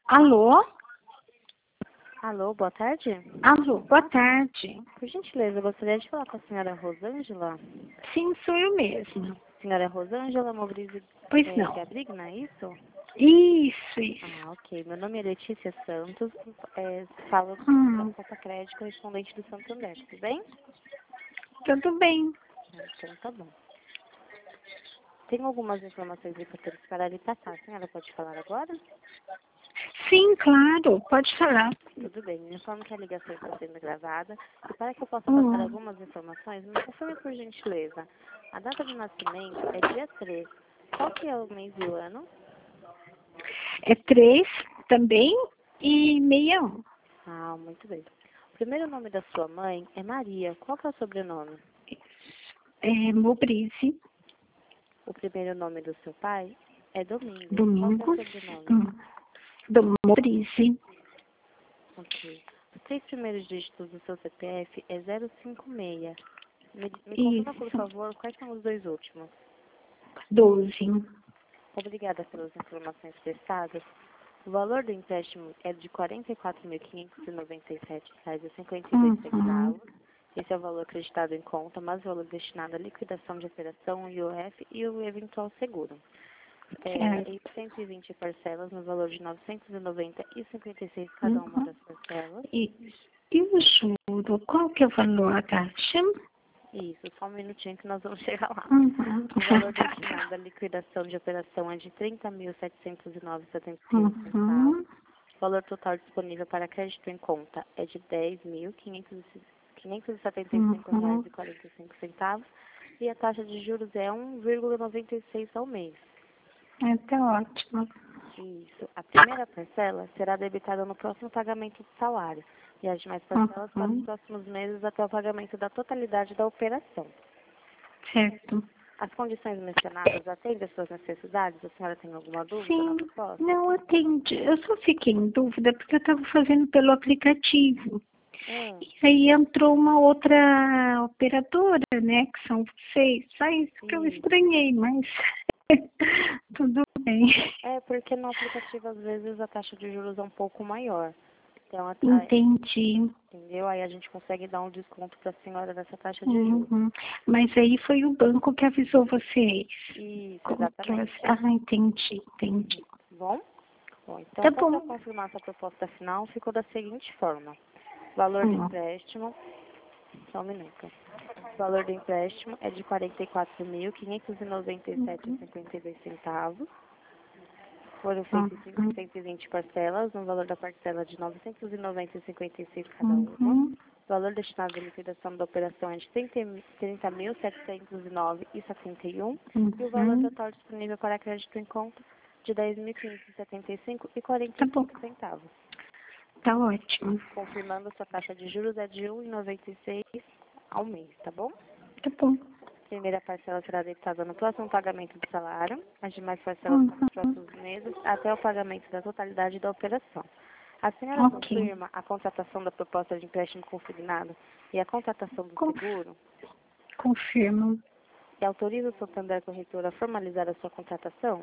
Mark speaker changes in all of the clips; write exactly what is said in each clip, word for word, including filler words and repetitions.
Speaker 1: Alô?
Speaker 2: Alô, boa tarde.
Speaker 1: Alô, boa tarde.
Speaker 2: Por gentileza, eu gostaria de falar com a senhora Rosângela.
Speaker 1: Sim, sou eu mesma.
Speaker 2: Senhora Rosângela Mobrize
Speaker 1: Pois
Speaker 2: é,
Speaker 1: não.
Speaker 2: Gabrigna, é isso?
Speaker 1: Isso, isso.
Speaker 2: Ah, ok. Meu nome é Letícia Santos, é, falo da
Speaker 1: Hum,
Speaker 2: Copa Crédito, correspondente do Santander, tudo bem?
Speaker 1: tudo bem.
Speaker 2: Ah, então tá bom. Tenho algumas informações importantes para lhe passar. A senhora pode falar agora?
Speaker 1: Sim, claro, pode falar.
Speaker 2: Tudo bem. Me informo que a ligação está sendo gravada e para que eu possa passar
Speaker 1: Hum,
Speaker 2: algumas informações, me confirme por gentileza. A data de nascimento é dia três. Qual que é o mês e o ano?
Speaker 1: é três também e meia um.
Speaker 2: Ah, muito bem. O primeiro nome da sua mãe é Maria. Qual que é o sobrenome?
Speaker 1: É Mobrize,
Speaker 2: O primeiro nome do seu pai é Domingos. Qual que é o
Speaker 1: Domingos,
Speaker 2: sobrenome?
Speaker 1: hum, do Mobrize.
Speaker 2: Ok. Os três primeiros dígitos do seu C P F é zero cinco seis. Me, me confirma, por
Speaker 1: Isso,
Speaker 2: favor, quais são os dois últimos.
Speaker 1: doze.
Speaker 2: Obrigada pelas informações prestadas. O valor do empréstimo é de quarenta e quatro mil quinhentos e noventa e sete reais e cinquenta e dois
Speaker 1: Uhum,
Speaker 2: centavos. Esse é o valor acreditado em conta, mais o valor destinado à liquidação de operação, I O F e o eventual seguro. É,
Speaker 1: certo.
Speaker 2: em cento e vinte parcelas, no valor de novecentos e noventa e cinquenta e seis cada uma
Speaker 1: Uhum,
Speaker 2: das parcelas.
Speaker 1: isso. E o juro, qual que é o valor da taxa?
Speaker 2: Isso, só um minutinho que nós vamos chegar lá.
Speaker 1: Uhum,
Speaker 2: O valor
Speaker 1: tá, tá.
Speaker 2: destinado à liquidação de operação é de trinta mil setecentos e nove vírgula setenta e um centavos.
Speaker 1: Uhum,
Speaker 2: O valor total disponível para crédito em conta é de dez mil quinhentos e setenta e cinco reais
Speaker 1: uhum.
Speaker 2: e quarenta e cinco centavos e a taxa de juros é um vírgula noventa e seis ao mês.
Speaker 1: É, tá ótimo.
Speaker 2: Isso. A primeira parcela será debitada no próximo pagamento do salário e as demais parcelas para os
Speaker 1: Uhum,
Speaker 2: próximos meses até o pagamento da totalidade da operação.
Speaker 1: certo.
Speaker 2: As condições mencionadas atendem às suas necessidades? A senhora tem alguma dúvida na
Speaker 1: Sim,
Speaker 2: proposta?
Speaker 1: não atende. Eu só fiquei em dúvida porque eu estava fazendo pelo aplicativo.
Speaker 2: Hum,
Speaker 1: E aí entrou uma outra operadora, né? Que são vocês. Só isso que eu
Speaker 2: isso.
Speaker 1: estranhei, mas tudo bem.
Speaker 2: É porque no aplicativo, às vezes, a taxa de juros é um pouco maior. Então, a, a-
Speaker 1: Entendi.
Speaker 2: entendeu? Aí a gente consegue dar um desconto para a senhora dessa taxa de juros.
Speaker 1: Uhum. Mas aí foi o banco que avisou vocês.
Speaker 2: Isso,
Speaker 1: Como que eu-
Speaker 2: exatamente.
Speaker 1: Ah, entendi, entendi.
Speaker 2: Bom? Bom, então,
Speaker 1: Tá
Speaker 2: só para
Speaker 1: bom.
Speaker 2: confirmar essa proposta final, ficou da seguinte forma. Valor do
Speaker 1: Hum.
Speaker 2: empréstimo, só um minuto. O valor do empréstimo é de quarenta e quatro mil quinhentos e noventa e sete
Speaker 1: Uhum.
Speaker 2: reais e cinquenta e dois centavos. Foram feitas
Speaker 1: Uhum.
Speaker 2: cento e vinte parcelas, no valor da parcela de novecentos e noventa reais e cinquenta e seis cada uma.
Speaker 1: Uhum.
Speaker 2: O valor destinado à liquidação da operação é de trinta mil setecentos e nove reais e setenta e um
Speaker 1: Uhum.
Speaker 2: e o valor total disponível para crédito em conta de dez mil quinhentos e setenta e cinco reais e quarenta
Speaker 1: Tá
Speaker 2: e
Speaker 1: bom.
Speaker 2: cinco centavos.
Speaker 1: Tá ótimo.
Speaker 2: Confirmando, sua taxa de juros é de um vírgula noventa e seis ao mês, tá bom?
Speaker 1: Tá bom.
Speaker 2: A primeira parcela será debitada no próximo pagamento do salário, as demais parcelas para os
Speaker 1: Uhum.
Speaker 2: próximos meses, até o pagamento da totalidade da operação. A senhora
Speaker 1: Ok.
Speaker 2: confirma a contratação da proposta de empréstimo consignado e a contratação do
Speaker 1: Conf-
Speaker 2: seguro
Speaker 1: Confirmo.
Speaker 2: e autoriza o Santander Corretora a formalizar a sua contratação?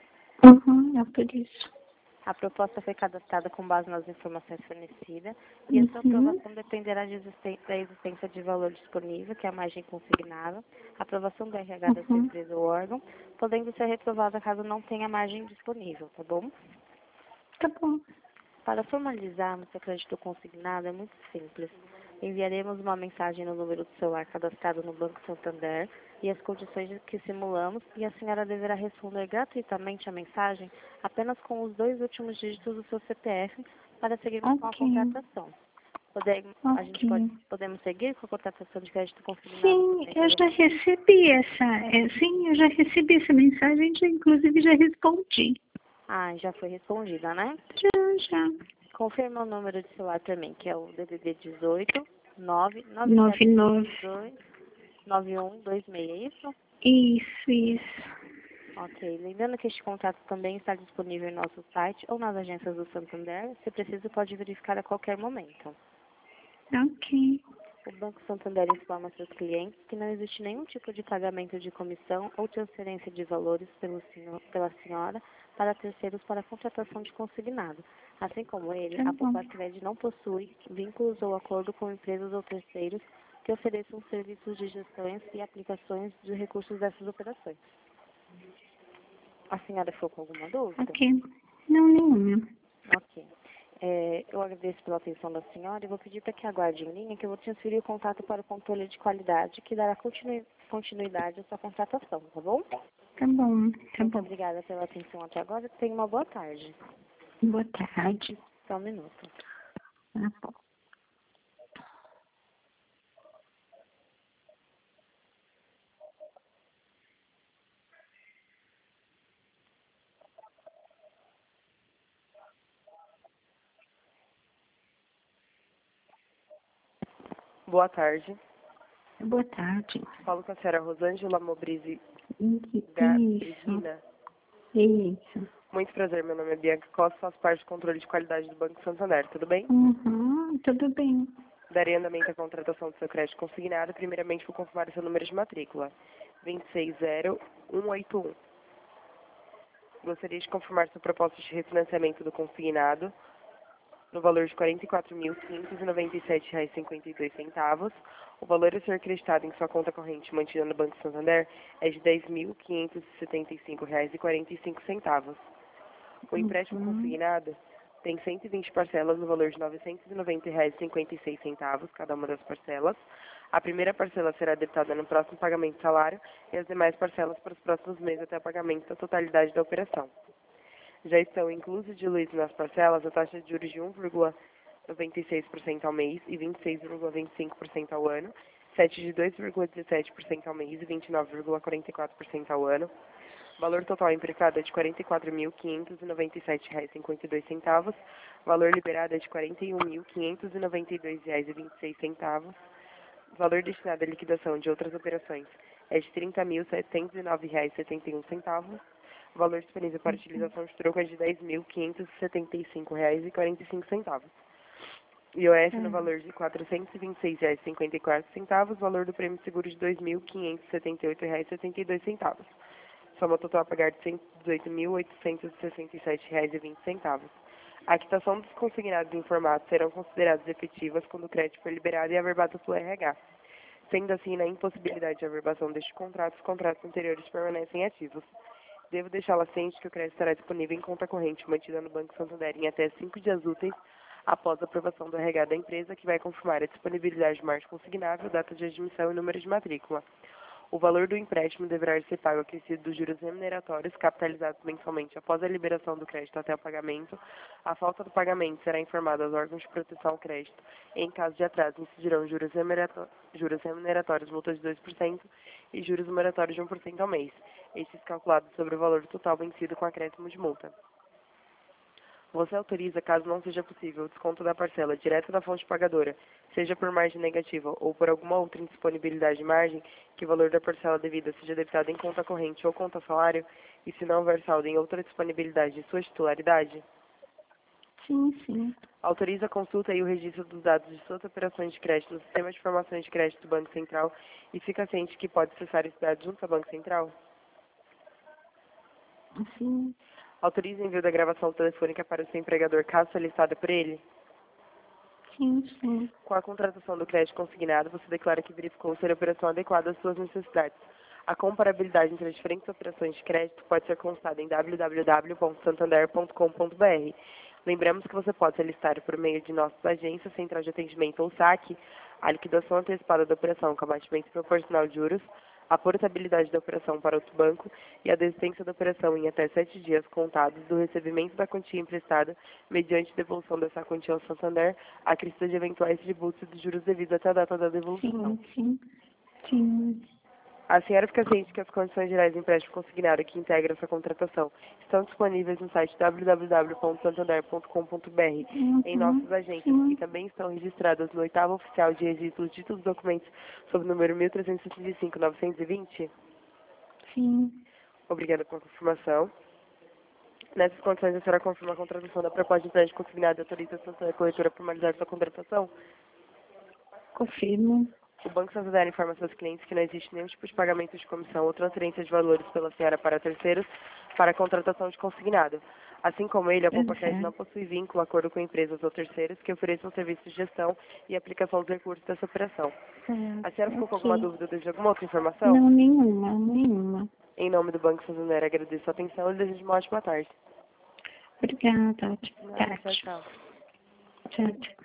Speaker 1: Uhum. É por isso.
Speaker 2: A proposta foi cadastrada com base nas informações fornecidas e a sua
Speaker 1: Uhum.
Speaker 2: aprovação dependerá de existen- da existência de valor disponível, que é a margem consignada, aprovação do R H da sua
Speaker 1: Uhum.
Speaker 2: empresa ou órgão, podendo ser reprovada caso não tenha margem disponível, tá bom?
Speaker 1: Tá bom.
Speaker 2: Para formalizarmos o crédito consignado é muito simples. Enviaremos uma mensagem no número do celular cadastrado no Banco Santander e as condições que simulamos e a senhora deverá responder gratuitamente a mensagem apenas com os dois últimos dígitos do seu C P F para seguirmos com a
Speaker 1: Ok.
Speaker 2: contratação. Podemos, a gente pode,
Speaker 1: Ok.
Speaker 2: podemos seguir com a contratação de crédito consignado por
Speaker 1: Sim,
Speaker 2: meio
Speaker 1: eu já
Speaker 2: telefônico?
Speaker 1: recebi essa. É, sim, eu já recebi essa mensagem, já, inclusive já respondi.
Speaker 2: Ah, já foi respondida, né?
Speaker 1: Já, já.
Speaker 2: Confirma o número de celular para mim, que é o D D D dezoito, nove nove sete
Speaker 1: Nove
Speaker 2: cinco
Speaker 1: nove.
Speaker 2: dois nove um dois seis, é isso?
Speaker 1: Isso, isso.
Speaker 2: Ok. Lembrando que este contrato também está disponível em nosso site ou nas agências do Santander. Se preciso, pode verificar a qualquer momento.
Speaker 1: Ok.
Speaker 2: O Banco Santander informa seus clientes que não existe nenhum tipo de pagamento de comissão ou transferência de valores pelo senhor, pela senhora para terceiros para contratação de consignado. Assim como ele,
Speaker 1: Tá
Speaker 2: a
Speaker 1: bom.
Speaker 2: Poupa-Cred não possui vínculos ou acordo com empresas ou terceiros que ofereçam serviços de gestões e aplicações de recursos dessas operações. A senhora ficou com alguma dúvida?
Speaker 1: Ok. Não, nenhuma.
Speaker 2: Ok. É, eu agradeço pela atenção da senhora e vou pedir para que aguarde em linha que eu vou transferir o contato para o controle de qualidade que dará continui- continuidade à sua contratação, tá bom?
Speaker 1: Tá bom, tá
Speaker 2: Muito
Speaker 1: bom.
Speaker 2: obrigada pela atenção até agora. Tenha uma boa tarde.
Speaker 1: Boa tarde.
Speaker 2: Só um minuto.
Speaker 1: Tá bom.
Speaker 3: Boa tarde.
Speaker 1: Boa tarde.
Speaker 3: Falo com a senhora Rosângela Mobrise
Speaker 1: Isso.
Speaker 3: Gabrigina.
Speaker 1: Isso.
Speaker 3: Muito prazer, meu nome é Bianca Costa, faço parte do controle de qualidade do Banco Santander, tudo bem?
Speaker 1: Uhum, tudo bem.
Speaker 3: Darei andamento à contratação do seu crédito consignado, primeiramente vou confirmar o seu número de matrícula, dois seis zero um oito um. Gostaria de confirmar sua proposta de refinanciamento do consignado, no valor de quarenta e quatro mil, quinhentos e noventa e sete reais e cinquenta e dois centavos. O valor a ser acreditado em sua conta corrente mantida no Banco Santander é de dez mil, quinhentos e setenta e cinco reais e quarenta e cinco centavos. O empréstimo
Speaker 1: Uhum.
Speaker 3: consignado tem cento e vinte parcelas no valor de novecentos e noventa reais e cinquenta e seis centavos, cada uma das parcelas. A primeira parcela será debitada no próximo pagamento de salário e as demais parcelas para os próximos meses até o pagamento da totalidade da operação. Já estão inclusos e diluídos nas parcelas a taxa de juros de um vírgula noventa e seis por cento ao mês e vinte e seis vírgula vinte e cinco por cento ao ano, sete de dois vírgula dezessete por cento ao mês e vinte e nove vírgula quarenta e quatro por cento ao ano. O valor total empréstimo é de quarenta e quatro mil, quinhentos e noventa e sete reais e cinquenta e dois centavos. O valor liberado é de quarenta e um mil, quinhentos e noventa e dois reais e vinte e seis centavos. O valor destinado à liquidação de outras operações é de trinta mil, setecentos e nove reais e setenta e um centavos. O valor disponível para utilização de troco é de dez mil, quinhentos e setenta e cinco reais e quarenta e cinco centavos. I O S no
Speaker 1: Hum.
Speaker 3: valor de quatrocentos e vinte e seis reais e cinquenta e quatro centavos. Valor do prêmio de seguro de dois mil, quinhentos e setenta e oito reais e setenta e dois centavos. Soma total a pagar de cento e dezoito mil, oitocentos e sessenta e sete reais e vinte centavos. A quitação dos consignados informados serão consideradas efetivas quando o crédito for liberado e averbado pelo R H. Sendo assim, na impossibilidade de averbação deste contrato, os contratos anteriores permanecem ativos. Devo deixá-la ciente que o crédito estará disponível em conta corrente mantida no Banco Santander em até cinco dias úteis após a aprovação do R H da empresa, que vai confirmar a disponibilidade de margem consignável, data de admissão e número de matrícula. O valor do empréstimo deverá ser pago acrescido dos juros remuneratórios capitalizados mensalmente após a liberação do crédito até o pagamento. A falta do pagamento será informada aos órgãos de proteção ao crédito. Em caso de atraso, incidirão juros, remuneratórios, juros remuneratórios, multa de dois por cento e juros moratórios de um por cento ao mês. Estes calculados sobre o valor total vencido com acréscimo de multa. Você autoriza, caso não seja possível, o desconto da parcela direto da fonte pagadora, seja por margem negativa ou por alguma outra indisponibilidade de margem, que o valor da parcela devida seja debitado em conta corrente ou conta salário, e se não houver saldo em outra disponibilidade de sua titularidade?
Speaker 1: Sim, sim.
Speaker 3: Autoriza a consulta e o registro dos dados de suas operações de crédito no Sistema de Informações de Crédito do Banco Central e fica ciente que pode acessar esses dados junto ao Banco Central?
Speaker 1: Sim.
Speaker 3: Autoriza o envio da gravação telefônica para o seu empregador, caso solicitada por ele?
Speaker 1: Sim, sim.
Speaker 3: Com a contratação do crédito consignado, você declara que verificou ser a operação adequada às suas necessidades. A comparabilidade entre as diferentes operações de crédito pode ser consultada em w w w ponto santander ponto com ponto b r. Lembramos que você pode solicitar por meio de nossas agências, central de atendimento ou saque, a liquidação antecipada da operação com abatimento proporcional de juros, a portabilidade da operação para outro banco e a desistência da operação em até sete dias contados do recebimento da quantia emprestada mediante devolução dessa quantia ao Santander, acrescida de eventuais tributos e dos juros devidos até a data da devolução.
Speaker 1: Sim, sim. Sim.
Speaker 3: A senhora fica ciente que as condições gerais do empréstimo consignado que integram essa contratação estão disponíveis no site w w w ponto santander ponto com ponto b r em
Speaker 1: Uhum.
Speaker 3: nossas agências,
Speaker 1: Sim.
Speaker 3: que também estão registradas no oitavo oficial de registro dos títulos e documentos sob o número mil trezentos e sessenta e cinco, novecentos e vinte.
Speaker 1: Sim.
Speaker 3: Obrigada pela confirmação. Nessas condições, a senhora confirma a contratação da proposta de empréstimo consignado e autoriza a Santander Corretora a formalizar sua contratação?
Speaker 1: Confirmo.
Speaker 3: O Banco Santander informa seus clientes que não existe nenhum tipo de pagamento de comissão ou transferência de valores pela senhora para terceiros para a contratação de consignado. Assim como ele, a Poupacash
Speaker 1: Uhum.
Speaker 3: não possui vínculo, acordo com empresas ou terceiros que ofereçam serviços de gestão e aplicação dos recursos dessa operação.
Speaker 1: Certo,
Speaker 3: A senhora ficou com alguma
Speaker 1: ok.
Speaker 3: dúvida ou deseja alguma outra informação?
Speaker 1: Não, nenhuma, nenhuma.
Speaker 3: Em nome do Banco Santander, agradeço a atenção e desejo uma ótima tarde.
Speaker 1: Obrigada, ótima
Speaker 3: Nada, tchau,
Speaker 1: tarde.
Speaker 3: tchau.
Speaker 1: Tchau, tchau.